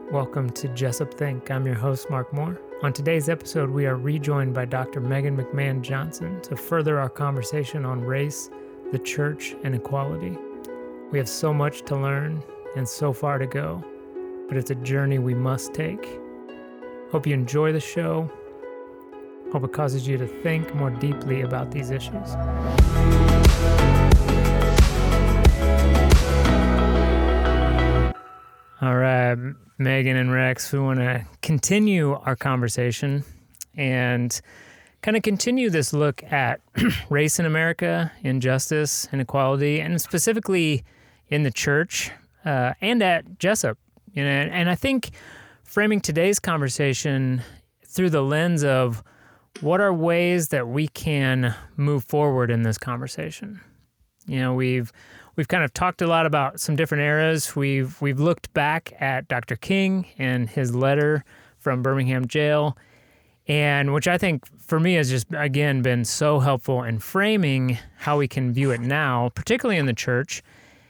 Welcome to Jessup Think. I'm your host, Mark Moore. On today's episode, we are rejoined by Dr. Megan McMahon Johnson to further our conversation on race, the church, and equality. We have so much to learn and so far to go, but it's a journey we must take. Hope you enjoy the show. Hope it causes you to think more deeply about these issues. All right, Megan and Rex, we want to continue our conversation and kind of continue this look at race in America, injustice, inequality, and specifically in the church and at Jessup. You know, and I think framing today's conversation through the lens of what are ways that we can move forward in this conversation. You know, we've kind of talked a lot about some different eras. We've looked back at Dr. King and his letter from Birmingham jail, and which I think for me has just, again, been so helpful in framing how we can view it now, particularly in the church.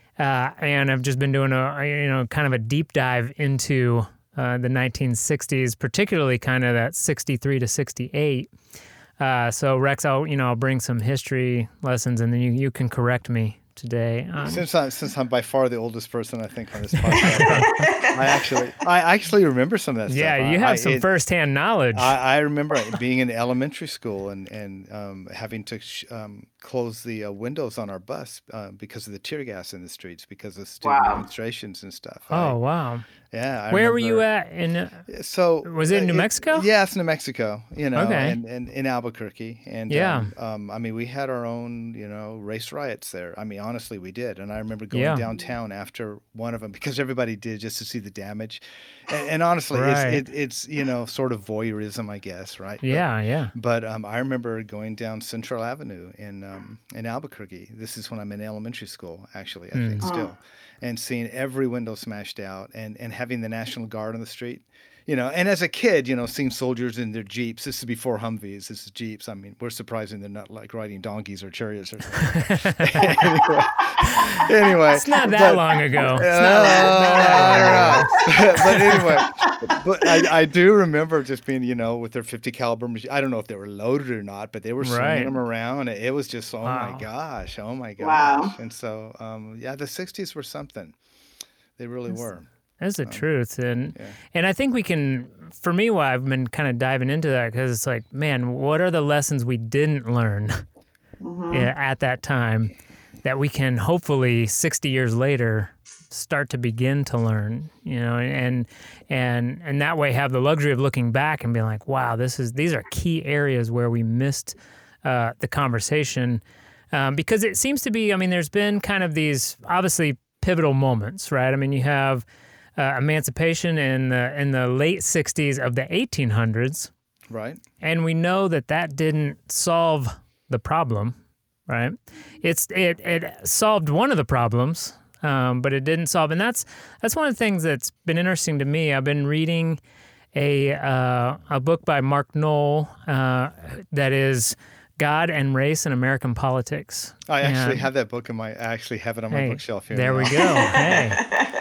And I've just been doing kind of a deep dive into the 1960s, particularly kind of that 63 to 68. So Rex, I'll bring some history lessons, and then you can correct me today. Since I'm by far the oldest person, I think, on this podcast, I actually remember some of that stuff. Yeah, you have some firsthand knowledge. I remember being in elementary school and having to close the windows on our bus because of the tear gas in the streets, because of student demonstrations and stuff. Wow. Yeah. Where were you at? Was it in New Mexico? Yeah, it's New Mexico. Okay. and in Albuquerque. And yeah. We had our own, race riots there. I mean, honestly, we did. And I remember going downtown after one of them because everybody did just to see the damage. And honestly, right. it's sort of voyeurism, I guess, right? Yeah. But I remember going down Central Avenue in Albuquerque. This is when I'm in elementary school, actually, I think still. And seeing every window smashed out and having the National Guard on the street, and as a kid, seeing soldiers in their Jeeps. This is before Humvees. This is Jeeps. I mean, we're surprising they're not like riding donkeys or chariots or something. anyway. It's not that long ago. But I do remember just being, with their 50 caliber machine. I don't know if they were loaded or not, but they were swinging them around. It was just, oh my gosh. Wow. And so, the 60s were something. They really were. That's the truth. And I think we can, for me, why I've been kind of diving into that, because it's like, man, what are the lessons we didn't learn at that time that we can hopefully 60 years later start to begin to learn, and that way have the luxury of looking back and being like, wow, these are key areas where we missed the conversation, because it seems to be, there's been kind of these obviously pivotal moments, right? You have emancipation in the late 60s of the 1800s, right? And we know that didn't solve the problem, right? It solved one of the problems, but it didn't solve. And that's one of the things that's been interesting to me. I've been reading a book by Mark Knoll that is God and Race in American Politics. I actually have that book I actually have it on my bookshelf here. There we go. Hey.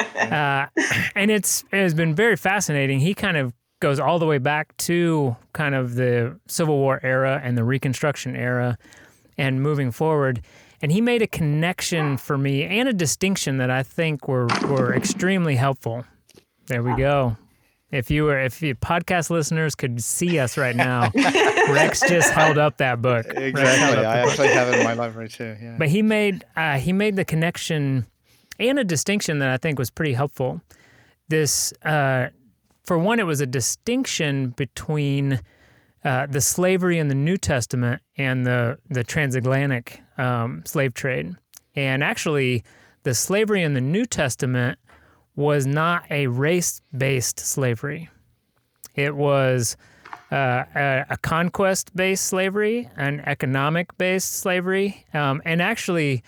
And it has been very fascinating. He kind of goes all the way back to kind of the Civil War era and the Reconstruction era and moving forward. And he made a connection for me and a distinction that I think were extremely helpful. There we go. If you podcast listeners could see us right now, Rex just held up that book. Exactly. I actually have it in my library too. Yeah. But he made the connection and a distinction that I think was pretty helpful. This, for one, it was a distinction between the slavery in the New Testament and the transatlantic slave trade. And actually, the slavery in the New Testament was not a race-based slavery. It was a conquest-based slavery, an economic-based slavery, and actually,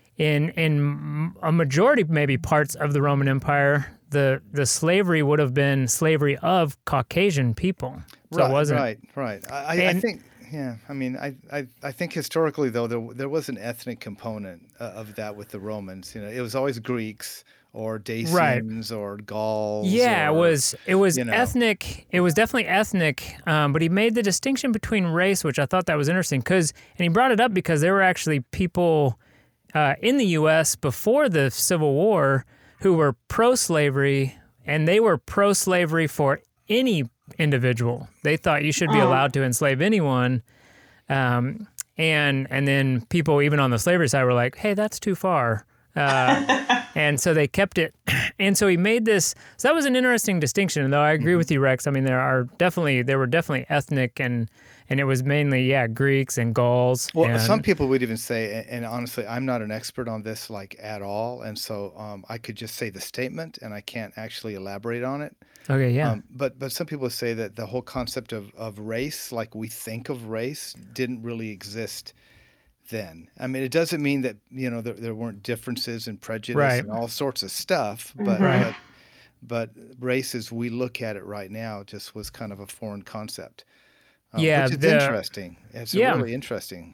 in a majority, maybe parts of the Roman Empire, the slavery would have been slavery of Caucasian people. So it wasn't right. I think. Yeah, I think historically though there was an ethnic component of that with the Romans. It was always Greeks or Right. Dacians or Gauls Yeah, or, it was you know. ethnic. It was definitely ethnic, but he made the distinction between race, which I thought that was interesting and he brought it up because there were actually people in the U.S. before the Civil War who were pro-slavery, and they were pro-slavery for any individual. They thought you should be allowed to enslave anyone. And then people even on the slavery side were like, hey, that's too far. And so they kept it. And so he made this. So that was an interesting distinction, though I agree with you, Rex. I mean, there were definitely ethnic and it was mainly, Greeks and Gauls. Well, And some people would even say, and honestly, I'm not an expert on this like at all, and so I could just say the statement, and I can't actually elaborate on it. okay, yeah. But some people say that the whole concept of race, like we think of race, didn't really exist then. I mean, it doesn't mean that there weren't differences and prejudice Right. and all sorts of stuff, but Right. but race as we look at it right now just was kind of a foreign concept, Yeah, which is interesting. It's Yeah. really interesting.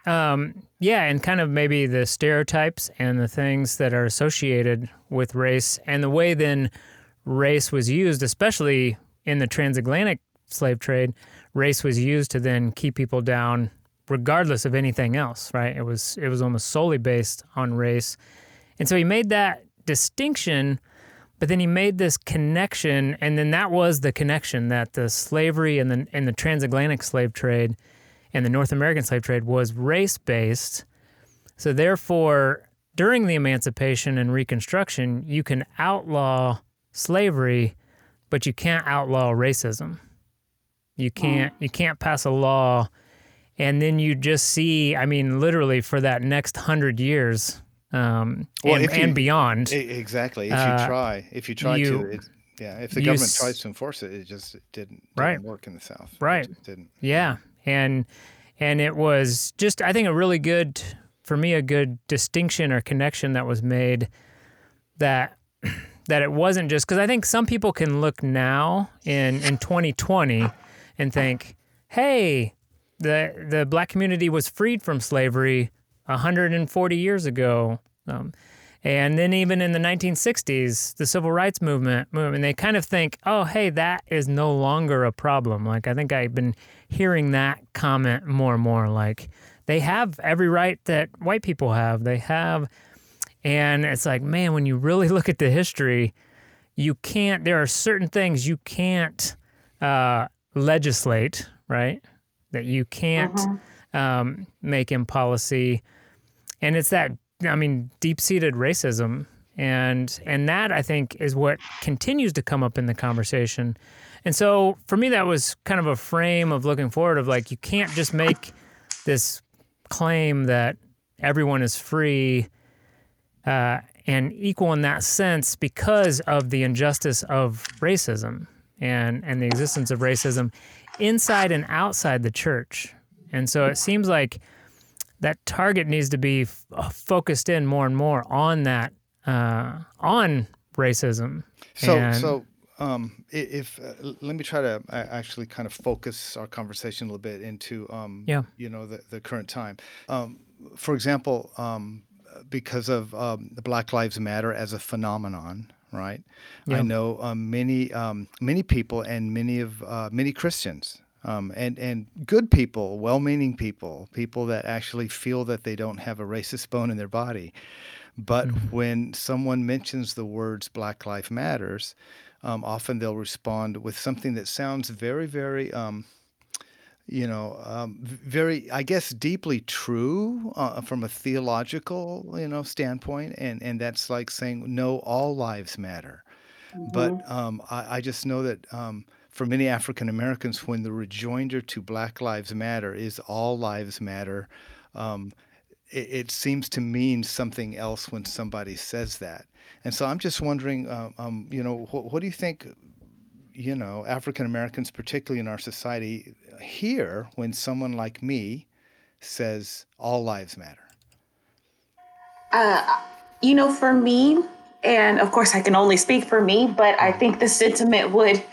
And kind of maybe the stereotypes and the things that are associated with race and the way then race was used, especially in the transatlantic slave trade, race was used to then keep people down regardless of anything else, right? It was almost solely based on race. And so he made that distinction, but then he made this connection, and then that was the connection that the slavery and the transatlantic slave trade and the North American slave trade was race-based. So therefore, during the Emancipation and Reconstruction, you can outlaw slavery, but you can't outlaw racism. You can't pass a law, and then you just see, I mean, literally for that next 100 years, and beyond. Exactly. If you try you- to, if the you government s- tries to enforce it, it just didn't Right. work in the South. Right. It just didn't. Yeah, and it was just, I think, a good distinction or connection that was made, that it wasn't just because I think some people can look now in 2020 and think, hey, the black community was freed from slavery 140 years ago. And then even in the 1960s, the civil rights movement, they kind of think, oh, hey, that is no longer a problem. Like, I think I've been hearing that comment more and more, like, they have every right that white people have. They have, and it's like, man, when you really look at the history, there are certain things you can't legislate, right? That you can't make in policy. And it's that, I mean, deep-seated racism. And that, I think, is what continues to come up in the conversation. And so for me, that was kind of a frame of looking forward of like, you can't just make this claim that everyone is free and equal in that sense because of the injustice of racism and the existence of racism inside and outside the church. And so it seems like that target needs to be focused in more and more on that, on racism. If let me try to actually kind of focus our conversation a little bit into the current time. For example, because of the Black Lives Matter as a phenomenon, right? Yeah. I know many people and many Christians. And good people, well-meaning people that actually feel that they don't have a racist bone in their body. But when someone mentions the words Black Lives Matters, often they'll respond with something that sounds very, very, very, I guess, deeply true from a theological, standpoint. And that's like saying, no, all lives matter. But I just know that for many African Americans, when the rejoinder to Black Lives Matter is all lives matter, it seems to mean something else when somebody says that. And so I'm just wondering, what do you think, African Americans, particularly in our society, hear when someone like me says all lives matter? For me, and of course I can only speak for me, but I think the sentiment would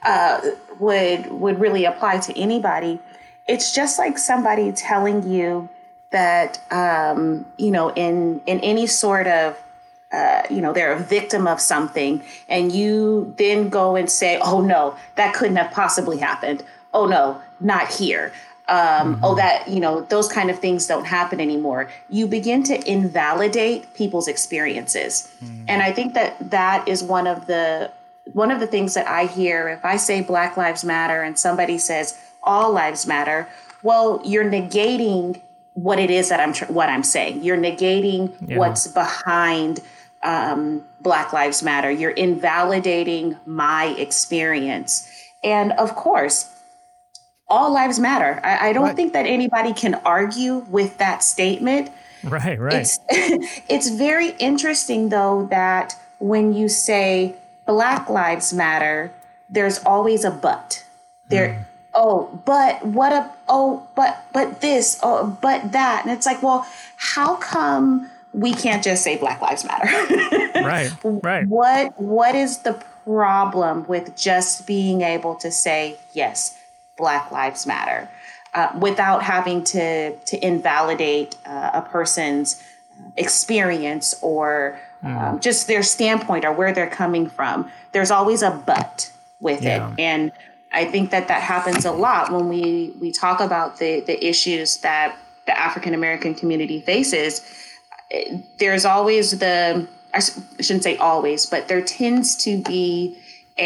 really apply to anybody. It's just like somebody telling you that, in any sort of they're a victim of something, and you then go and say, oh no, that couldn't have possibly happened. Oh no, not here. Oh, that, those kind of things don't happen anymore. You begin to invalidate people's experiences. And I think that is one of the things that I hear if I say Black Lives Matter and somebody says all lives matter. Well, you're negating what it is that what I'm saying. You're negating what's behind Black Lives Matter. You're invalidating my experience. And of course, all lives matter. I don't think that anybody can argue with that statement. Right. It's very interesting, though, that when you say Black Lives Matter, there's always a but. But this, but that. And it's like, well, how come we can't just say Black Lives Matter? Right. What is the problem with just being able to say, yes, Black Lives Matter, without having to invalidate a person's experience or just their standpoint or where they're coming from? There's always a but with it. And I think that happens a lot when we talk about the issues that the African American community faces. There's always I shouldn't say always, but there tends to be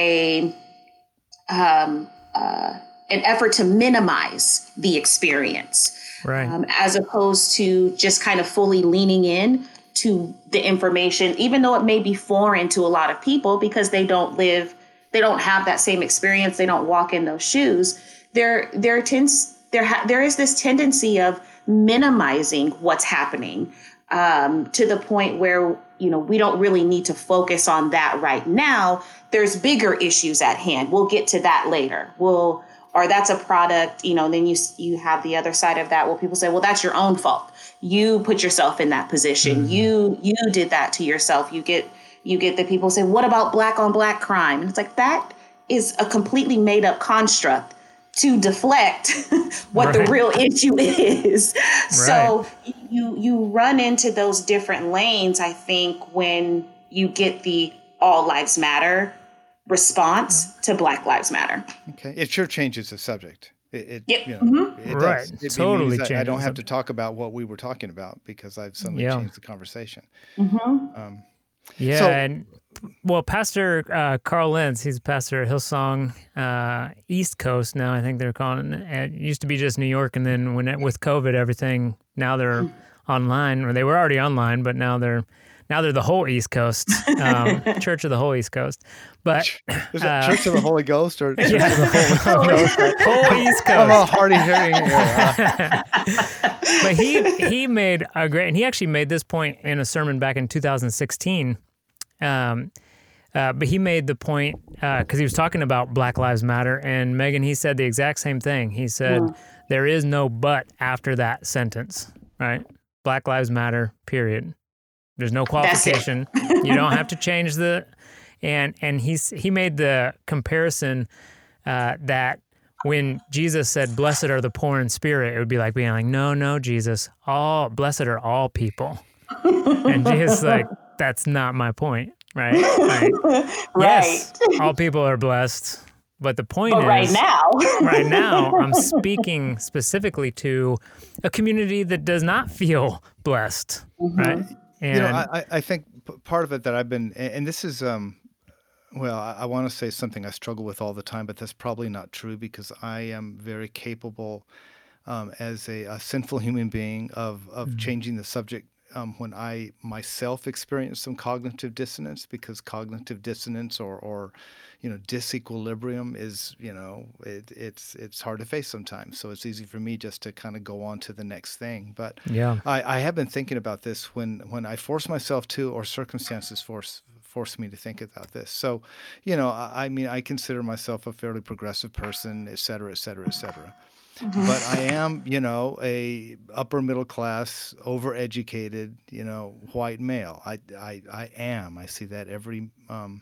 an effort to minimize the experience, as opposed to just kind of fully leaning in to the information, even though it may be foreign to a lot of people because they don't have that same experience. They don't walk in those shoes. There is this tendency of minimizing what's happening to the point where, we don't really need to focus on that right now. There's bigger issues at hand. We'll get to that later. Or that's a product, then you have the other side of that. Well, people say, well, that's your own fault. You put yourself in that position. You did that to yourself. You get the people say, what about Black on Black crime? And it's like, that is a completely made up construct to deflect what the real issue is. So you run into those different lanes, I think, when you get the all lives matter response to Black Lives Matter. Okay. It sure changes the subject. It does. It Totally means changes. I don't have to talk about what we were talking about because I've suddenly changed the conversation. Pastor Carl Lentz, he's a pastor at Hillsong East Coast now. I think they're calling it. It used to be just New York, and then with COVID, everything, now they're online, or they were already online, but now they're the whole East Coast, Church of the whole East Coast. But is it Church of the Holy Ghost or Church of the Whole East Coast? I'm a hardy hearing here. But he made a great, and he actually made this point in a sermon back in 2016. But he made the point because he was talking about Black Lives Matter, and Megan, he said the exact same thing. He said there is no but after that sentence, right? Black Lives Matter, period. There's no qualification. You don't have to change and he made the comparison that when Jesus said, "Blessed are the poor in spirit," it would be like being like, "No, Jesus, blessed are all people." And Jesus is like, that's not my point, right? Yes, all people are blessed, but the point is, right now, I'm speaking specifically to a community that does not feel blessed, right? And I think part of it that I've been, and this is, I want to say something I struggle with all the time, but that's probably not true because I am very capable as a sinful human being of changing the subject when I myself experience some cognitive dissonance, because cognitive dissonance or disequilibrium is, it's hard to face sometimes. So it's easy for me just to kind of go on to the next thing. But I have been thinking about this when I force myself to, or circumstances force me to think about this. So, I consider myself a fairly progressive person, et cetera, et cetera, et cetera. But I am, a upper middle class, overeducated, white male. I am. I see that every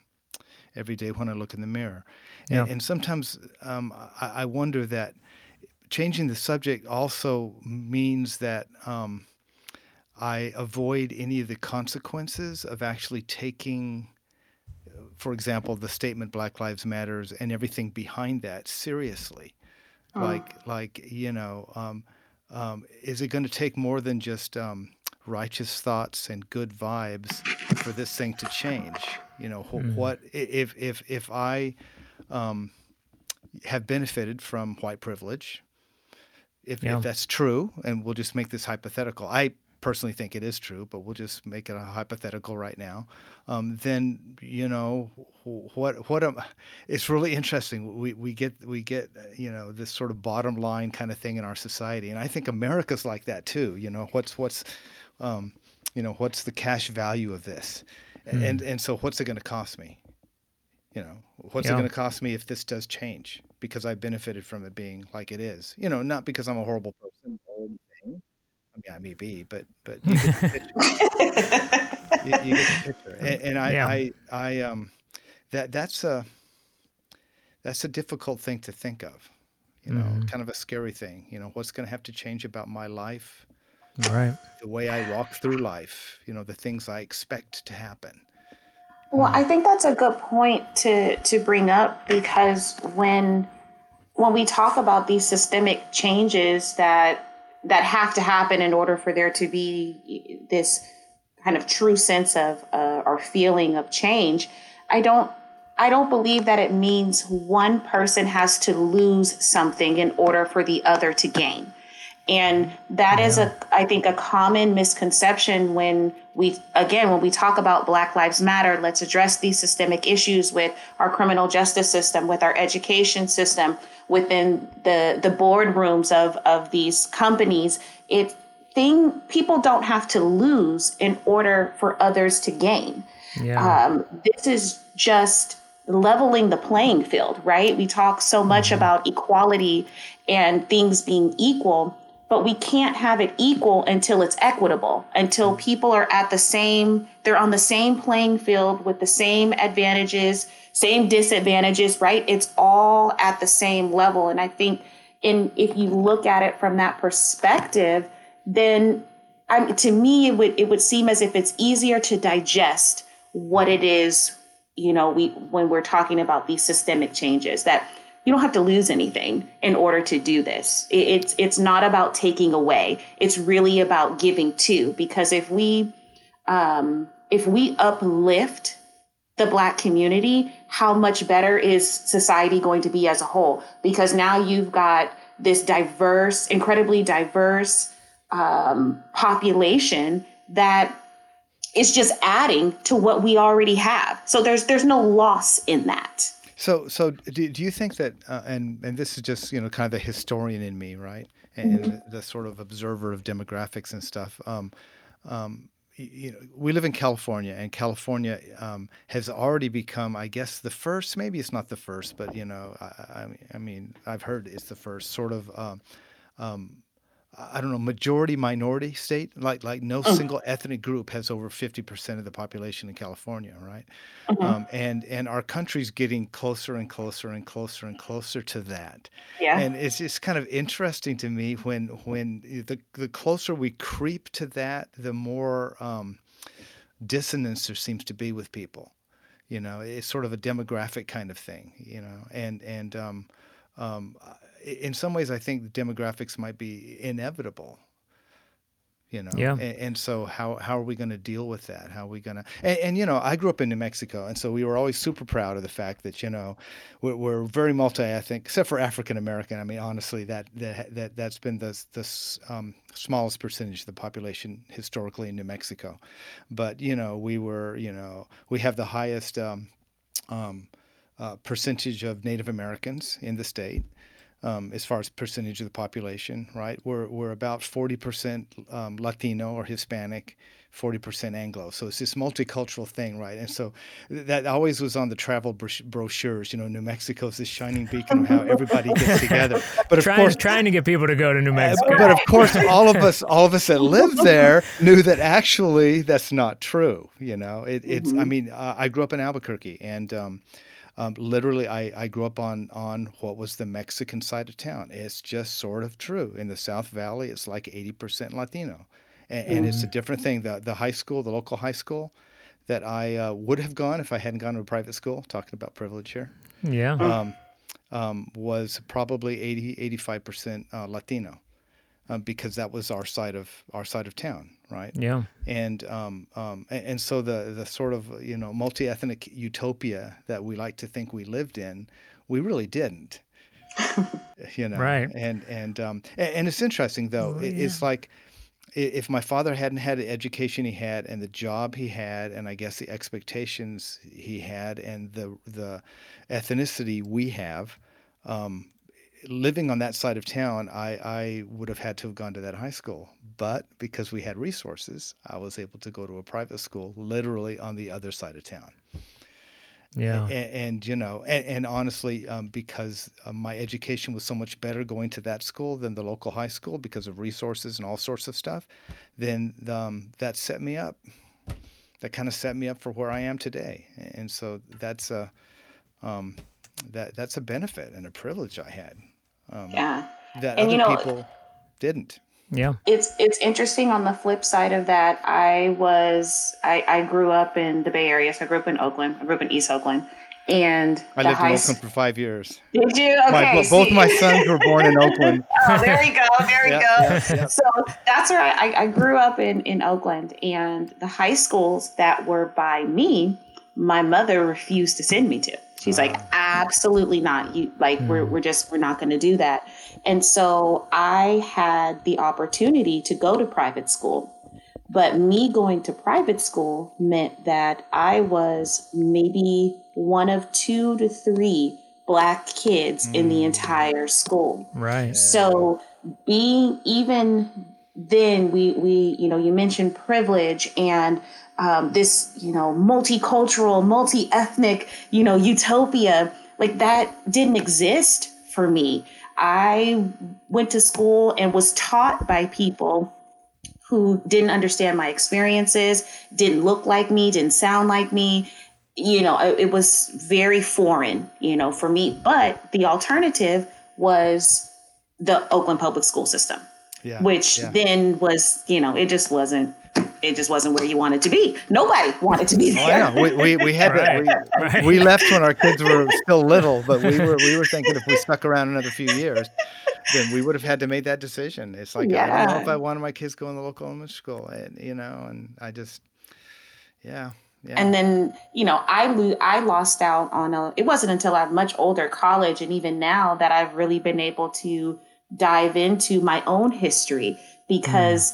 day when I look in the mirror. And sometimes I wonder that changing the subject also means that I avoid any of the consequences of actually taking, for example, the statement Black Lives Matters and everything behind that seriously. Mm. Is it going to take more than just righteous thoughts and good vibes for this thing to change? What if I have benefited from white privilege? If that's true, and we'll just make this hypothetical. I personally think it is true, but we'll just make it a hypothetical right now. Then it's really interesting. We get this sort of bottom line kind of thing in our society, and I think America's like that too. What's the cash value of this, and so what's it going to cost me? What's it going to cost me if this does change? Because I benefited from it being like it is. Not because I'm a horrible person or anything. I mean, I may be, but you get the picture. You get the picture. And that's a difficult thing to think of. Kind of a scary thing. What's going to have to change about my life, right? The way I walk through life. The things I expect to happen. Well, I think that's a good point to bring up, because when we talk about these systemic changes that have to happen in order for there to be this kind of true sense of or feeling of change, I don't believe that it means one person has to lose something in order for the other to gain. And that is I think a common misconception when we talk about Black Lives Matter. Let's address these systemic issues with our criminal justice system, with our education system, within the boardrooms of these companies. People don't have to lose in order for others to gain. Yeah. This is just leveling the playing field, right? We talk so much about equality and things being equal, but we can't have it equal until it's equitable, until people are they're on the same playing field with the same advantages, same disadvantages, right? It's all at the same level. And I think if you look at it from that perspective, then to me, it would seem as if it's easier to digest what it is, when we're talking about these systemic changes, that you don't have to lose anything in order to do this. It's not about taking away. It's really about giving too, because if we uplift the Black community, how much better is society going to be as a whole? Because now you've got this incredibly diverse population that is just adding to what we already have. So there's no loss in that. So do you think that, and this is just, kind of the historian in me, right? And the sort of observer of demographics and stuff. We live in California, and California has already become, I guess, the first, maybe it's not the first, but, I mean, I've heard it's the first sort of, I don't know, majority minority state, like no single ethnic group has over 50% of the population in California, right? And our country's getting closer and closer and closer and closer to that. Yeah. And it's just kind of interesting to me when the closer we creep to that, the more dissonance there seems to be with people. It's sort of a demographic kind of thing, and in some ways, I think the demographics might be inevitable, Yeah. And so how are we going to deal with that? How are we going to, and I grew up in New Mexico, and so we were always super proud of the fact that, we're very multi-ethnic, except for African American. I mean, honestly, that's been the smallest percentage of the population historically in New Mexico. But, we have the highest percentage of Native Americans in the state. As far as percentage of the population, right? We're about 40% Latino or Hispanic, 40% Anglo. So it's this multicultural thing, right? And so that always was on the travel brochures. New Mexico's this shining beacon of how everybody gets together. But of course, trying to get people to go to New Mexico. But of course, all of us that live there knew that actually that's not true. It's. I mean, I grew up in Albuquerque, and literally, I grew up on what was the Mexican side of town. It's just sort of true. In the South Valley, it's like 80% Latino. and it's a different thing. The high school, the local high school that I would have gone if I hadn't gone to a private school, talking about privilege here, Yeah. was probably 85% Latino, because that was our side of town, right? Yeah. And so the sort of, multi-ethnic utopia that we like to think we lived in, we really didn't. Right. And it's interesting though. It's like, if my father hadn't had the education he had and the job he had, and I guess the expectations he had, and the ethnicity we have, living on that side of town, I would have had to have gone to that high school. But because we had resources, I was able to go to a private school literally on the other side of town. Yeah. And honestly, because my education was so much better going to that school than the local high school because of resources and all sorts of stuff, then that set me up. That kind of set me up for where I am today. And so that's a benefit and a privilege I had. That and other people didn't. Yeah. It's interesting on the flip side of that. I grew up in the Bay Area, so I grew up in Oakland. I grew up in East Oakland. And I lived in Oakland for 5 years. Did you? Okay. Both my sons were born in Oakland. Oh, there we go. There we go. Yeah. So that's where I grew up in Oakland, and the high schools that were by me, my mother refused to send me to. She's like, absolutely not. We're not going to do that. And so I had the opportunity to go to private school, but me going to private school meant that I was maybe one of 2 to 3 Black kids in the entire school. Right. So being even then, we you mentioned privilege and this, multicultural, multi-ethnic, utopia, like that didn't exist for me. I went to school and was taught by people who didn't understand my experiences, didn't look like me, didn't sound like me. It was very foreign, for me. But the alternative was the Oakland public school system, which then was, it just wasn't where you wanted to be. Nobody wanted to be there. Oh, yeah. We had that. We left when our kids were still little, but we were thinking if we stuck around another few years, then we would have had to make that decision. It's like, I don't know if I wanted my kids going to the local elementary school, and I just, yeah. And then, I lost out on it wasn't until I'm much older, college, and even now that I've really been able to dive into my own history, because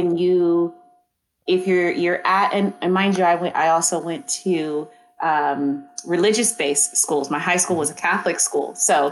if you're at, and mind you, I also went to religious-based schools. My high school was a Catholic school. So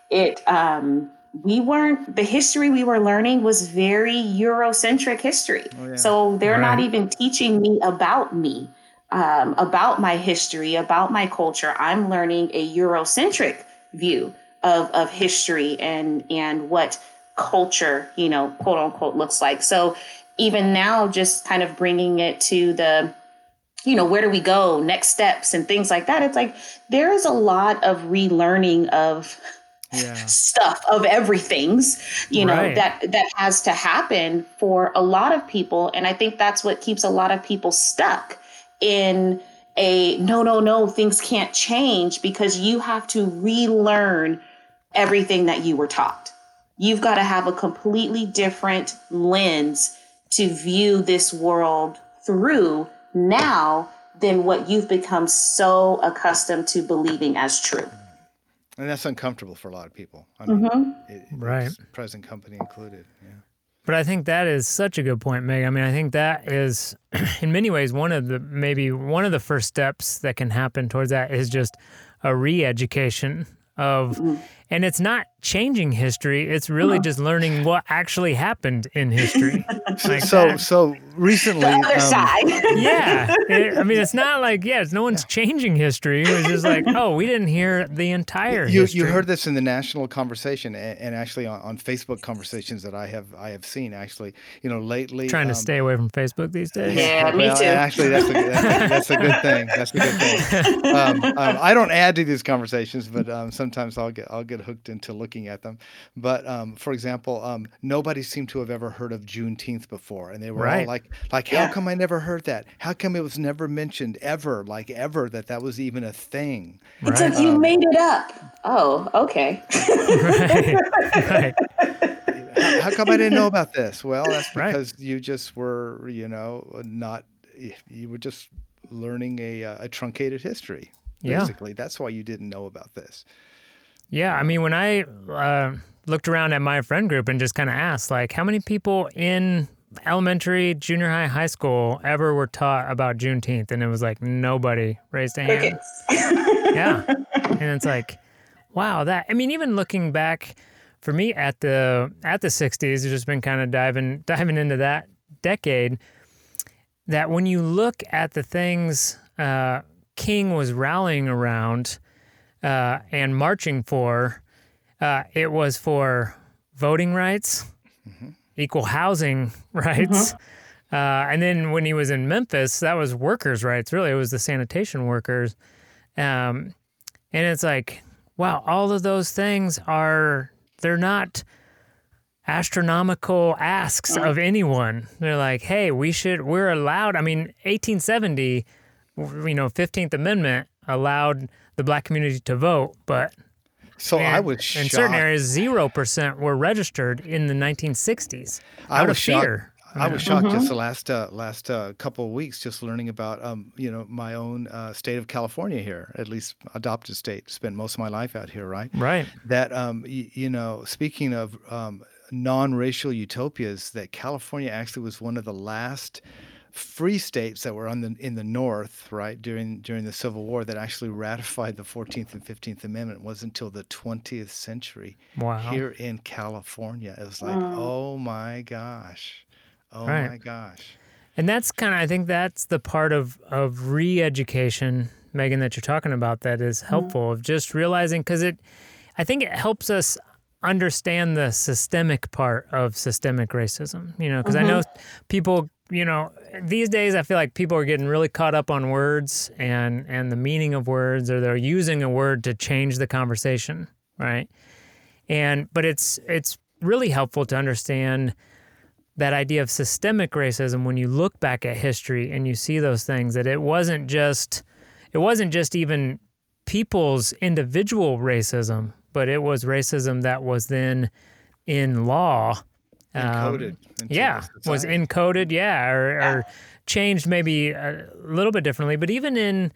the history we were learning was very Eurocentric history. Oh, yeah. So they're not even teaching me, about my history, about my culture. I'm learning a Eurocentric view of history and what culture, quote unquote, looks like. So even now, just kind of bringing it to the, where do we go, next steps and things like that. It's like, there is a lot of relearning of stuff, of everything's, that has to happen for a lot of people. And I think that's what keeps a lot of people stuck in a no, things can't change, because you have to relearn everything that you were taught. You've got to have a completely different lens to view this world through now than what you've become so accustomed to believing as true. And that's uncomfortable for a lot of people. I mean, right. Present company included. Yeah. But I think that is such a good point, Meg. I mean, I think that is, in many ways, one of the first steps that can happen towards that is just a re-education of, and it's not changing history. It's really just learning what actually happened in history. So recently, the other side. It's not like, no one's changing history. It was just like, we didn't hear the entire history. You heard this in the national conversation, and actually on Facebook conversations that I have seen, actually, lately. Trying to stay away from Facebook these days. Yeah, me too. Actually, that's a good thing. That's a good thing. I don't add to these conversations, but sometimes I'll get hooked into looking at them. But for example, nobody seemed to have ever heard of Juneteenth before, and they were all like, how come I never heard that? How come it was never mentioned ever, like ever, that was even a thing? It's like you made it up. Oh, okay. Right. How come I didn't know about this? Well, that's because you just were, not. You were just learning a truncated history. Basically, that's why you didn't know about this. Yeah, I mean, when I looked around at my friend group and just kind of asked, like, how many people in elementary, junior high, high school ever were taught about Juneteenth? And it was like nobody raised a hand. Yeah, and it's like, wow, I mean, even looking back for me at the 60s, I've just been kind of diving into that decade. That when you look at the things King was rallying around and marching for, it was for voting rights, equal housing rights. And then when he was in Memphis, that was workers' rights. Really, it was the sanitation workers. And it's like, wow, all of those things they're not astronomical asks of anyone. They're like, hey, we're allowed. I mean, 1870, 15th Amendment allowed the Black community to vote, but I was shocked. In certain areas, 0% were registered in the 1960s. I was shocked. Fear. I was shocked just the last couple of weeks, just learning about my own state of California here, at least adopted state. Spent most of my life out here, right? Right. That speaking of non-racial utopias, that California actually was one of the last free states that were in the North, right, during the Civil War, that actually ratified the 14th and 15th Amendment. It wasn't until the 20th century here in California. It was like, oh my gosh. Oh my gosh. And that's I think that's the part of re-education, Megan, that you're talking about that is helpful, of just realizing, because I think it helps us understand the systemic part of systemic racism, because I know people, these days I feel like people are getting really caught up on words and the meaning of words, or they're using a word to change the conversation, right? But it's really helpful to understand that idea of systemic racism when you look back at history and you see those things, that it wasn't just even people's individual racism, but it was racism that was then in law. Encoded. Was encoded, or changed maybe a little bit differently. But even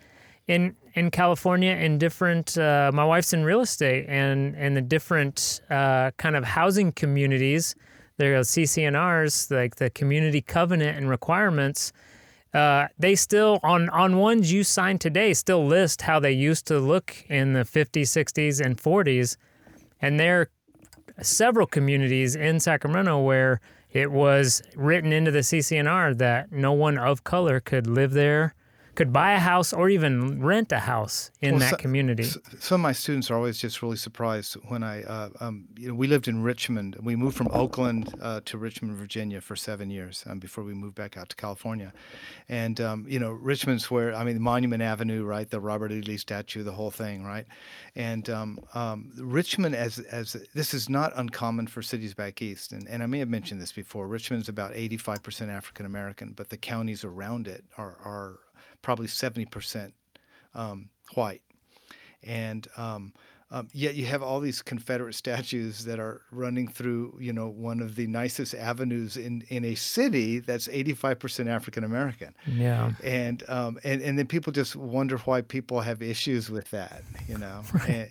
in California, in different, my wife's in real estate, and the different kind of housing communities, there are CCNRs, like the community covenant and requirements. They still, on ones you sign today, still list how they used to look in the 50s, 60s, and 40s. And there are several communities in Sacramento where it was written into the CCNR that no one of color could live there, could buy a house, or even rent a house in that community. Some of my students are always just really surprised when we lived in Richmond. We moved from Oakland to Richmond, Virginia for 7 years before we moved back out to California. And, Richmond's where, Monument Avenue, right? The Robert E. Lee statue, the whole thing, right? And Richmond, as this is not uncommon for cities back east. And I may have mentioned this before. Richmond's about 85% African American, but the counties around it are probably 70% white. And yet you have all these Confederate statues that are running through, one of the nicest avenues in a city that's 85% African American. Yeah. And then people just wonder why people have issues with that, Right.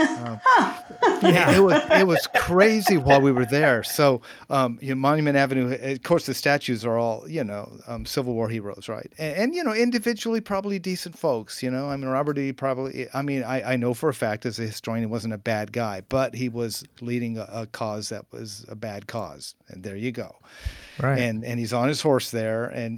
It was crazy while we were there. So Monument Avenue, of course, the statues are all Civil War heroes, right? And individually probably decent folks. Robert E. probably. I know for a fact as a historian he wasn't a bad guy, but he was leading a cause that was a bad cause, and there you go. Right. And he's on his horse there, and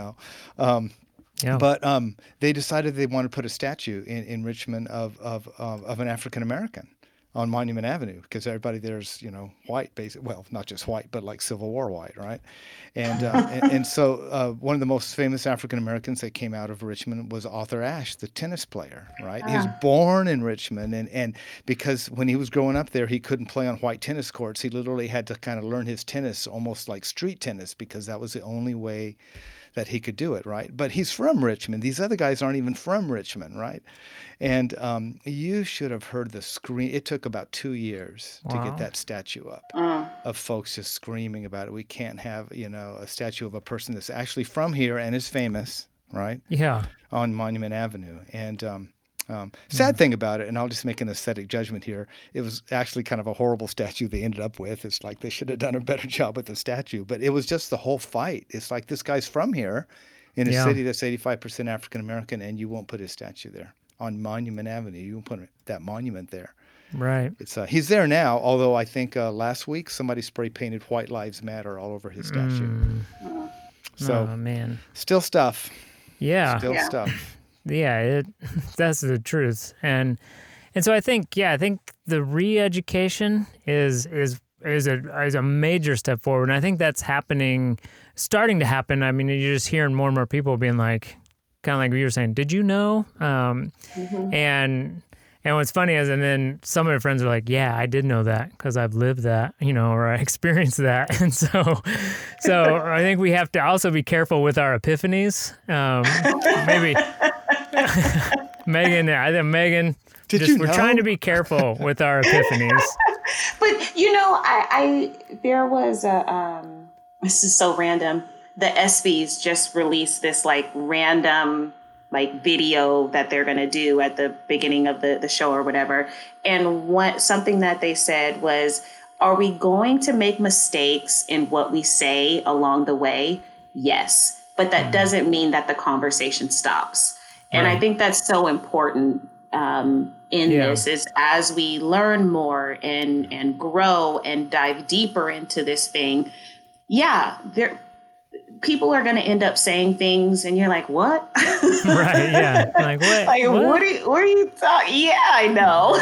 But they decided they wanted to put a statue in Richmond of an African American. on Monument Avenue, because everybody there's, white, basically. Well, not just white, but like Civil War white, right? And so one of the most famous African Americans that came out of Richmond was Arthur Ashe, the tennis player, right? He was born in Richmond, and because when he was growing up there, he couldn't play on white tennis courts. He literally had to kind of learn his tennis almost like street tennis, because that was the only way that he could do it, right? But he's from Richmond. These other guys aren't even from Richmond, right? And you should have heard the scream. It took about 2 years to get that statue up of folks just screaming about it. We can't have, a statue of a person that's actually from here and is famous, right? Yeah. On Monument Avenue. And sad thing about it, and I'll just make an aesthetic judgment here, it was actually kind of a horrible statue they ended up with. It's like they should have done a better job with the statue. But it was just the whole fight. It's like, this guy's from here in a city that's 85% African American, and you won't put his statue there on Monument Avenue. You won't put that monument there. Right. It's he's there now, although I think last week somebody spray painted White Lives Matter all over his statue. So, oh, man. Still stuff. Yeah. Still stuff. Yeah, that's the truth. And so I think the re-education is a major step forward. And I think that's starting to happen. I mean, you're just hearing more and more people being like, kind of like you were saying, did you know? And what's funny is, and then some of my friends are like, yeah, I did know that because I've lived that, or I experienced that. And so I think we have to also be careful with our epiphanies. Maybe Megan, we're trying to be careful with our epiphanies. But, there was this is so random. The ESPYs just released this random video that they're going to do at the beginning of the show or whatever. And something that they said was, are we going to make mistakes in what we say along the way? Yes. But that doesn't mean that the conversation stops. And I think that's so important this is as we learn more and grow and dive deeper into this thing. Yeah, people are going to end up saying things and you're like, what? Right. Yeah. Like, what? What are you talking? Yeah, I know.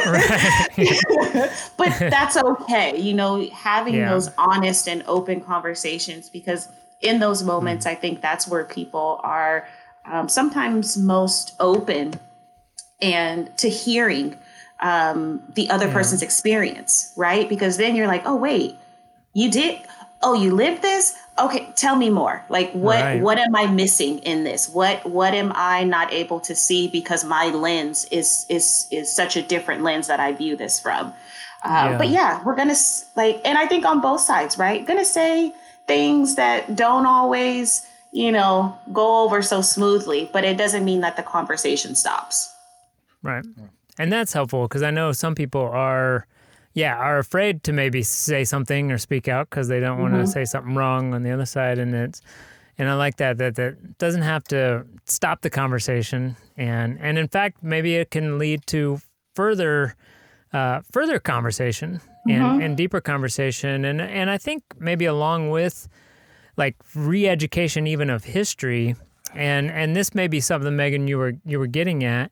Right. But that's okay. Having those honest and open conversations, because in those moments, I think that's where people are sometimes most open and to hearing the other person's experience. Right. Because then you're like, oh, wait, you did. Oh, you lived this? Okay, tell me more. Like, what am I missing in this? What am I not able to see because my lens is such a different lens that I view this from? But yeah, we're gonna and I think on both sides, right? Gonna say things that don't always, go over so smoothly, but it doesn't mean that the conversation stops. Right, and that's helpful because I know some people are afraid to maybe say something or speak out because they don't want to say something wrong on the other side. And I like that doesn't have to stop the conversation. And in fact, maybe it can lead to further conversation and deeper conversation. And I think maybe along with re-education even of history, and this may be something, Megan, you were getting at,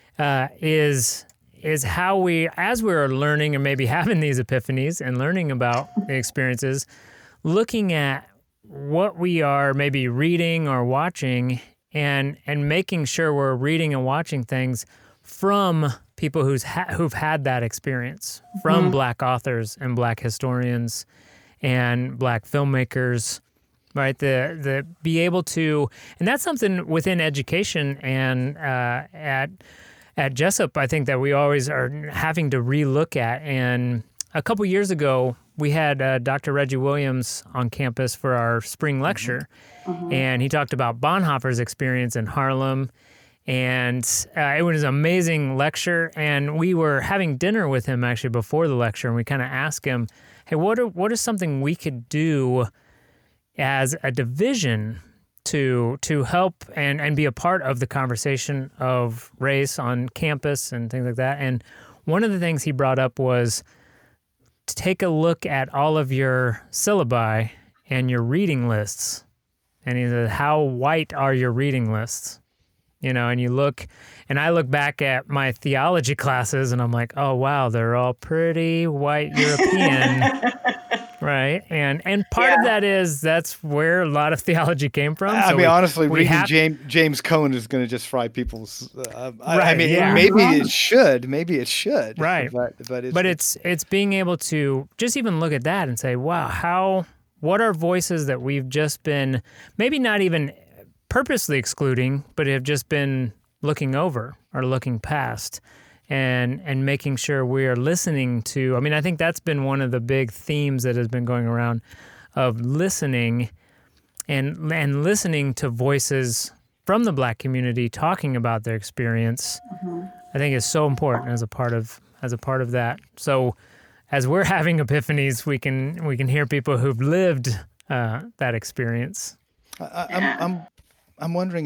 is how we, as we're learning and maybe having these epiphanies and learning about the experiences, looking at what we are maybe reading or watching and making sure we're reading and watching things from people who've had that experience, from Black authors and Black historians and Black filmmakers, right? The be able to, and that's something within education and at Jessup, I think that we always are having to relook at. And a couple years ago, we had Dr. Reggie Williams on campus for our spring lecture, and he talked about Bonhoeffer's experience in Harlem. And it was an amazing lecture. And we were having dinner with him actually before the lecture, and we kind of asked him, hey, what is something we could do as a division to help and be a part of the conversation of race on campus and things like that. And one of the things he brought up was to take a look at all of your syllabi and your reading lists. And he said, how white are your reading lists? And I look back at my theology classes and I'm like, oh, wow, they're all pretty white European. Right. And part of that's where a lot of theology came from. I mean, honestly, reading James Cone is going to just fry people's. Maybe it should. Right. But it's being able to just even look at that and say, wow, what are voices that we've just been maybe not even purposely excluding, but have just been looking over or looking past. And making sure we are listening to, I think that's been one of the big themes that has been going around of listening and listening to voices from the Black community talking about their experience. Mm-hmm. I think is so important as a part of that. So as we're having epiphanies, we can hear people who've lived that experience. I'm wondering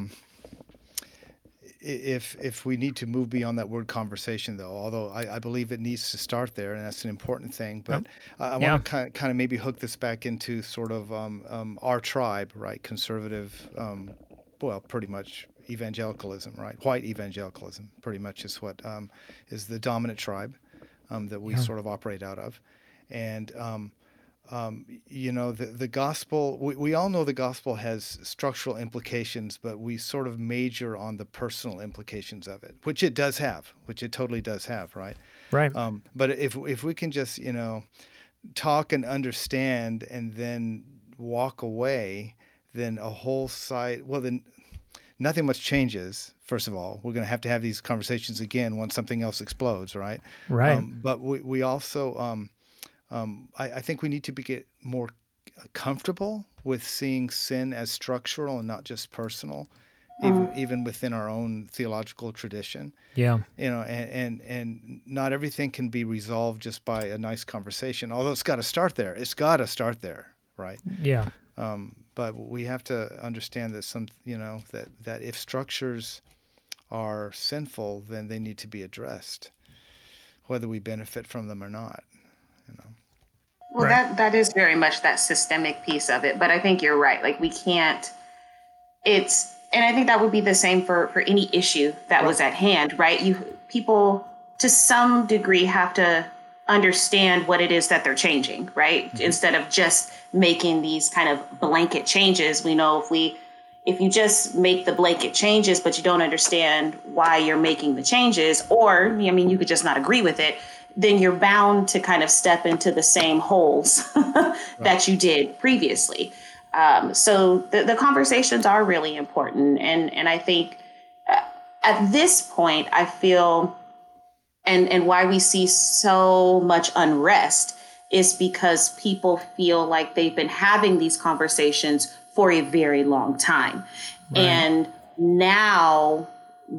if we need to move beyond that word conversation, though, although I believe it needs to start there, and that's an important thing. But I want to kind of maybe hook this back into sort of our tribe, right? Conservative, pretty much evangelicalism, right? White evangelicalism, pretty much is what is the dominant tribe that we sort of operate out of. And the gospel, we all know the gospel has structural implications, but we sort of major on the personal implications of it, which it totally does have, right? Right. But if we can just, talk and understand and then walk away, then a whole side, then nothing much changes. First of all, we're going to have these conversations again once something else explodes, right? Right. But we also, I think we need to get more comfortable with seeing sin as structural and not just personal, even within our own theological tradition. Yeah. And not everything can be resolved just by a nice conversation, although it's got to start there. Right? Yeah. But we have to understand that that if structures are sinful, then they need to be addressed, whether we benefit from them or not. Well, that is very much that systemic piece of it. But I think you're right. Like, we can't, and I think that would be the same for any issue that was at hand, right? People to some degree have to understand what it is that they're changing, right? Mm-hmm. Instead of just making these kind of blanket changes. We know if you just make the blanket changes, but you don't understand why you're making the changes, or, you could just not agree with it, then you're bound to kind of step into the same holes that you did previously. So the conversations are really important. And I think at this point, I feel, and why we see so much unrest is because people feel like they've been having these conversations for a very long time. Right. And now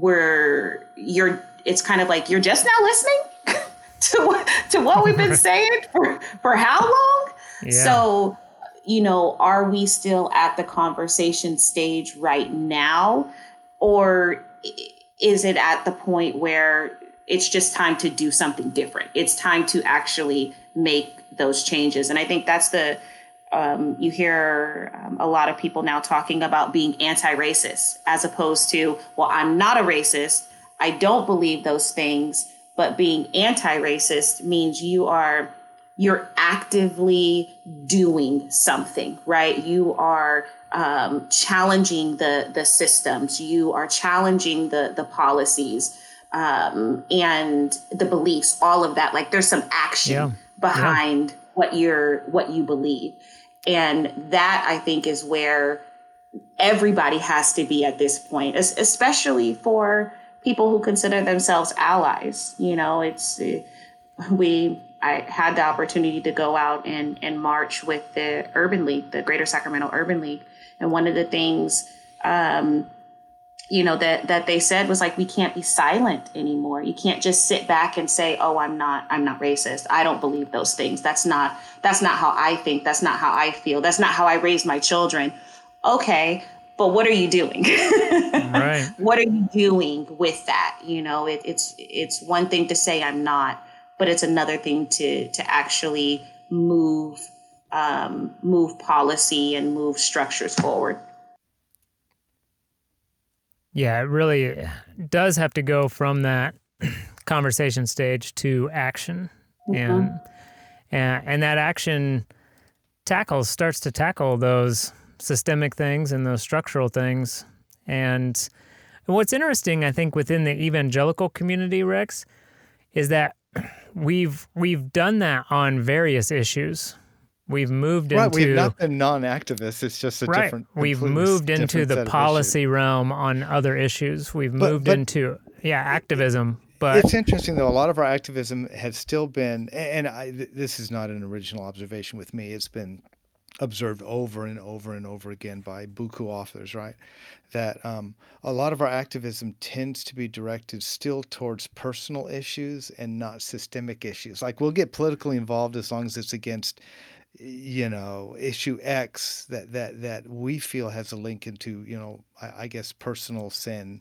it's kind of like, you're just now listening to what we've been saying for how long? Yeah. So, are we still at the conversation stage right now? Or is it at the point where it's just time to do something different? It's time to actually make those changes. And I think that's you hear a lot of people now talking about being anti-racist, as opposed to, well, I'm not a racist. I don't believe those things. But being anti-racist means you're actively doing something, right? You are challenging the systems. You are challenging the policies and the beliefs, all of that. Like, there's some action behind what you believe. And that, I think, is where everybody has to be at this point, especially for people who consider themselves allies. I had the opportunity to go out and march with the Urban League, the Greater Sacramento Urban League. And one of the things, that they said was like, we can't be silent anymore. You can't just sit back and say, oh, I'm not racist. I don't believe those things. That's not how I think. That's not how I feel. That's not how I raise my children. Okay. But what are you doing? Right. What are you doing with that? It's one thing to say I'm not, but it's another thing to actually move policy and move structures forward. Yeah, it really does have to go from that conversation stage to action. And that action starts to tackle those systemic things and those structural things. And what's interesting, I think, within the evangelical community, Rex, is that we've done that on various issues. We've moved into... We've not been non-activists. It's just a different... We've moved into the policy realm on other issues. We've moved into activism. But it's interesting, though. A lot of our activism has still been, and this is not an original observation with me. It's been observed over and over and over again by buku authors, right? That a lot of our activism tends to be directed still towards personal issues and not systemic issues. Like, we'll get politically involved as long as it's against, issue X that we feel has a link into, I guess, personal sin.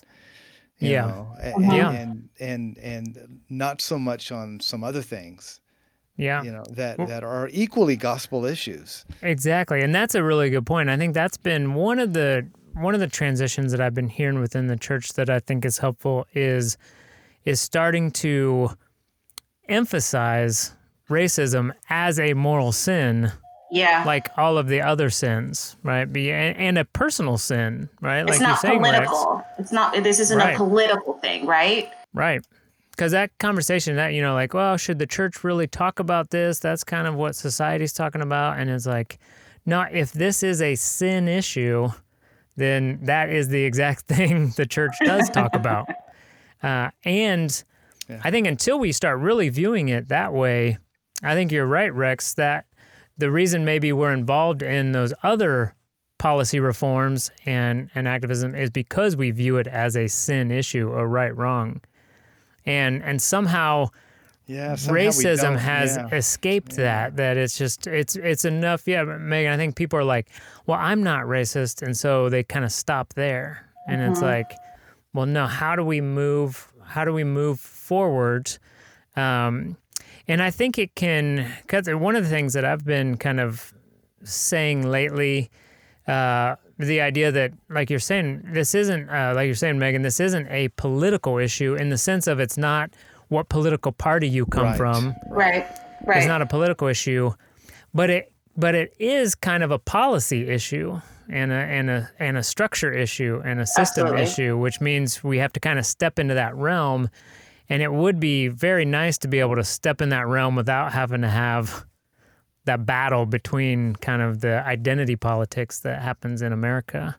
And not so much on some other things. That are equally gospel issues. Exactly. And that's a really good point. I think that's been one of the transitions that I've been hearing within the church that I think is helpful is starting to emphasize racism as a moral sin. Yeah. Like all of the other sins, right? And a personal sin, right? It's like not you're saying, political. Rex. This isn't a political thing, right? Right. Because that conversation that, like, well, should the church really talk about this? That's kind of what society's talking about. And it's like, no, if this is a sin issue, then that is the exact thing the church does talk about. I think until we start really viewing it that way, I think you're right, Rex, that the reason maybe we're involved in those other policy reforms and activism is because we view it as a sin issue, a right-wrong. And somehow racism has escaped that it's just, it's enough. Yeah, Megan, I think people are like, well, I'm not racist. And so they kind of stop there. And it's like, well, no, how do we move forward? And I think it can, because one of the things that I've been kind of saying lately, the idea that, like you're saying, this isn't, like you're saying, Megan, this isn't a political issue in the sense of it's not what political party you come from. Right. It's not a political issue, but it is kind of a policy issue and a structure issue and a system issue, which means we have to kind of step into that realm. And it would be very nice to be able to step in that realm without having to have that battle between kind of the identity politics that happens in America.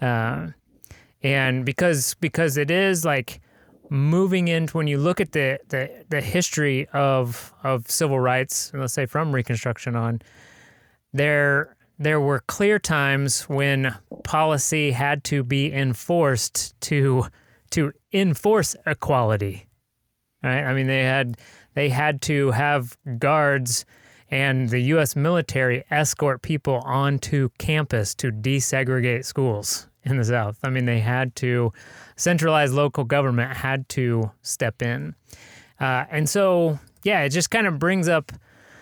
And because it is like moving into, when you look at the history of civil rights, let's say from Reconstruction on, there were clear times when policy had to be enforced to enforce equality. Right? I mean, they had to have guards and the U.S. military escort people onto campus to desegregate schools in the South. I mean, they had to, centralized local government had to step in. And so, yeah, it just kind of brings up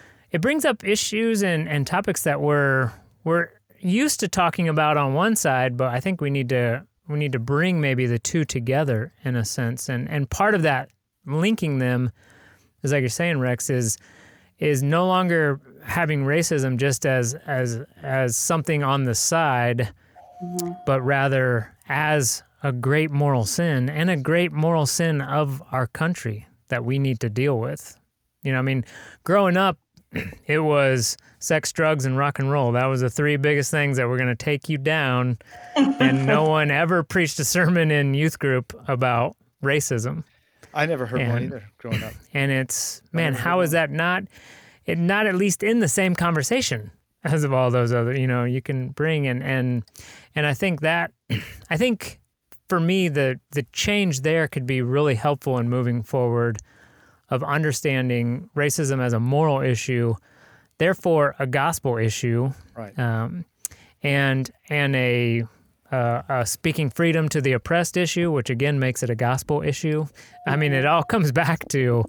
issues and topics that we're used to talking about on one side, but I think we need to bring maybe the two together in a sense. And part of that linking them, is like you're saying, Rex, is no longer having racism just as something on the side, but rather as a great moral sin and a great moral sin of our country that we need to deal with. I mean, growing up, it was sex, drugs, and rock and roll. That was the three biggest things that were going to take you down, and no one ever preached a sermon in youth group about racism. I never heard one either growing up. And it's, man, how is that not at least in the same conversation as of all those other, you can bring and I think for me, the change there could be really helpful in moving forward of understanding racism as a moral issue, therefore a gospel issue, right? And a speaking freedom to the oppressed issue, which again makes it a gospel issue. I mean, it all comes back to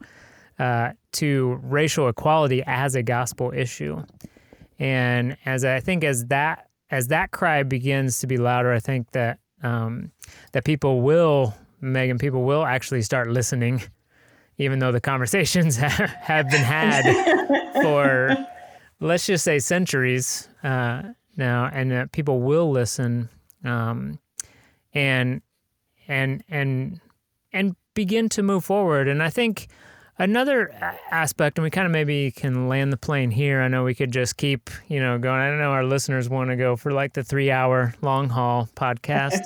racial equality as a gospel issue. And as that cry begins to be louder, I think that that people will, Megan, people will actually start listening, even though the conversations have been had for, let's just say, centuries now, and that people will listen and begin to move forward. And I think another aspect, and we kind of maybe can land the plane here. I know we could just keep, going. I don't know our listeners want to go for like the 3-hour long haul podcast.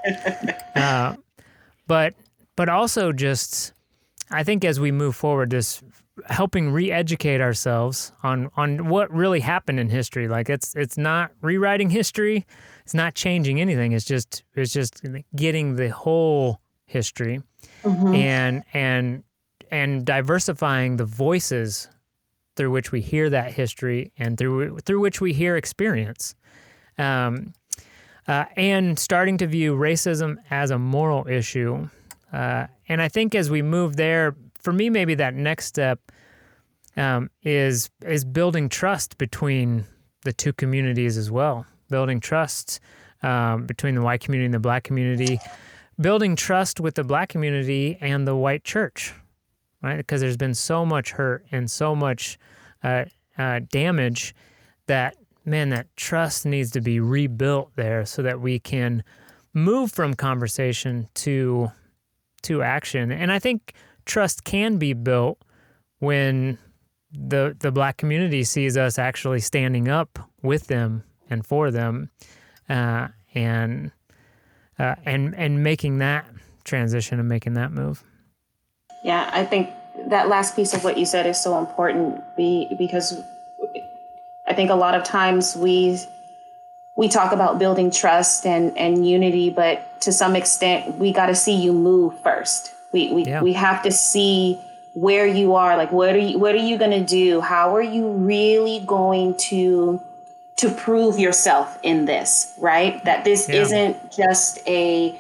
But also just, I think as we move forward, just helping re-educate ourselves on what really happened in history. Like it's not rewriting history. It's not changing anything. It's just getting the whole history and diversifying the voices through which we hear that history and through which we hear experience, and starting to view racism as a moral issue. And I think as we move there, for me, maybe that next step is building trust between the two communities as well. Building trust between the white community and the black community. Building trust with the black community and the white church, right? Because there's been so much hurt and so much damage that trust needs to be rebuilt there so that we can move from conversation to action. And I think trust can be built when the black community sees us actually standing up with them and for them, and making that transition and making that move. Yeah, I think that last piece of what you said is so important because I think a lot of times we talk about building trust and unity, but to some extent we got to see you move first. We have to see where you are, like what are you going to do? How are you really going to prove yourself in this, right? That this isn't just a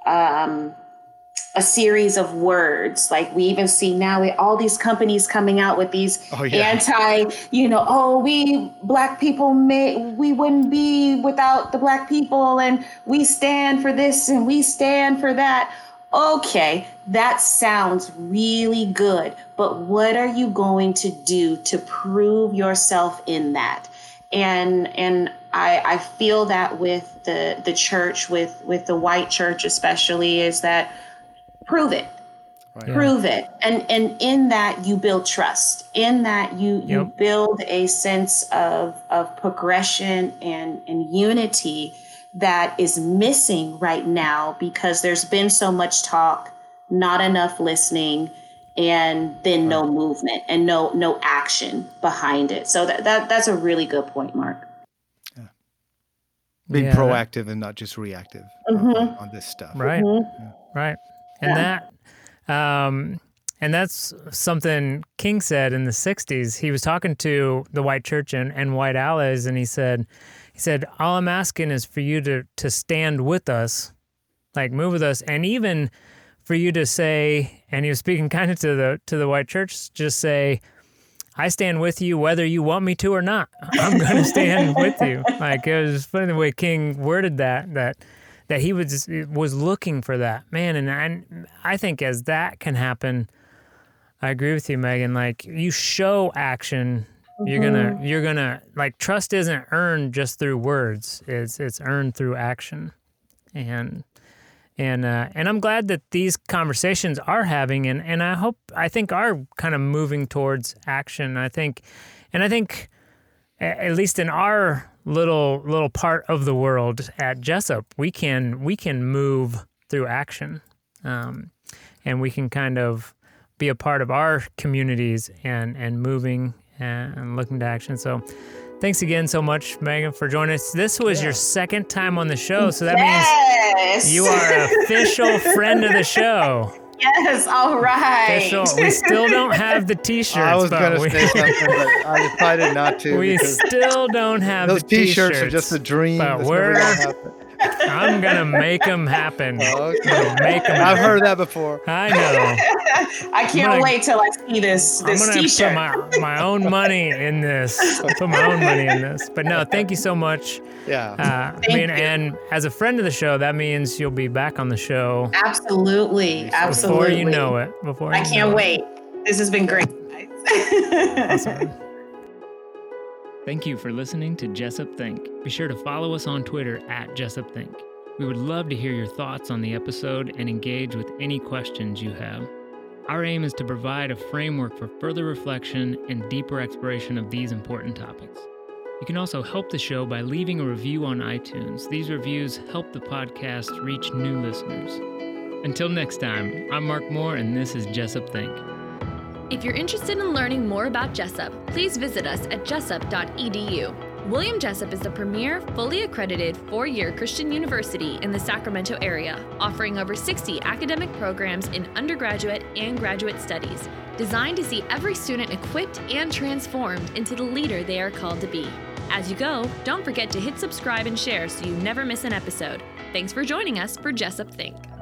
series of words. Like we even see now all these companies coming out with these anti, we black people we wouldn't be without the black people, and we stand for this and we stand for that. Okay, that sounds really good, but what are you going to do to prove yourself in that? And I feel that with the church, with the white church especially, is that prove it. Right. Prove it. And in that you build trust. In that you build a sense of progression and unity that is missing right now because there's been so much talk, not enough listening, and then no movement and no action behind it. So that's a really good point, Mark. Yeah. Being proactive and not just reactive on this stuff. Right. Yeah. Right. And and that's something King said in the 60s. He was talking to the white church and white allies, and he said, all I'm asking is for you to stand with us, like move with us, and even for you to say, and he was speaking kind of to the white church, just say, I stand with you whether you want me to or not. I'm going to stand with you. Like, it was funny the way King worded that he was looking for that. Man, and I think as that can happen, I agree with you, Megan. Like, you show action, you're gonna like, trust isn't earned just through words. It's earned through action. And I'm glad that these conversations are having, and I think are kind of moving towards action. I think at least in our little part of the world at Jessup, we can move through action, and we can kind of be a part of our communities and moving and looking to action. So thanks again so much, Megan, for joining us. This was your second time on the show, so that means you are an official friend of the show. Yes, all right. Official. We still don't have the T-shirts. I was going to say something, but I decided not to. We still don't have those the T-shirts. T-shirts are just a dream. But I'm going to make them happen. Okay. I've heard that before. I know. I can't wait till I see this t-shirt. I'm going to put my own money in this. But no, thank you so much. Yeah. And as a friend of the show, that means you'll be back on the show. Absolutely. Before you know it. I can't wait. This has been great. Awesome. Thank you for listening to Jessup Think. Be sure to follow us on Twitter @JessupThink. We would love to hear your thoughts on the episode and engage with any questions you have. Our aim is to provide a framework for further reflection and deeper exploration of these important topics. You can also help the show by leaving a review on iTunes. These reviews help the podcast reach new listeners. Until next time, I'm Mark Moore, and this is Jessup Think. If you're interested in learning more about Jessup, please visit us at jessup.edu. William Jessup is the premier, fully accredited 4-year Christian university in the Sacramento area, offering over 60 academic programs in undergraduate and graduate studies, designed to see every student equipped and transformed into the leader they are called to be. As you go, don't forget to hit subscribe and share so you never miss an episode. Thanks for joining us for Jessup Think.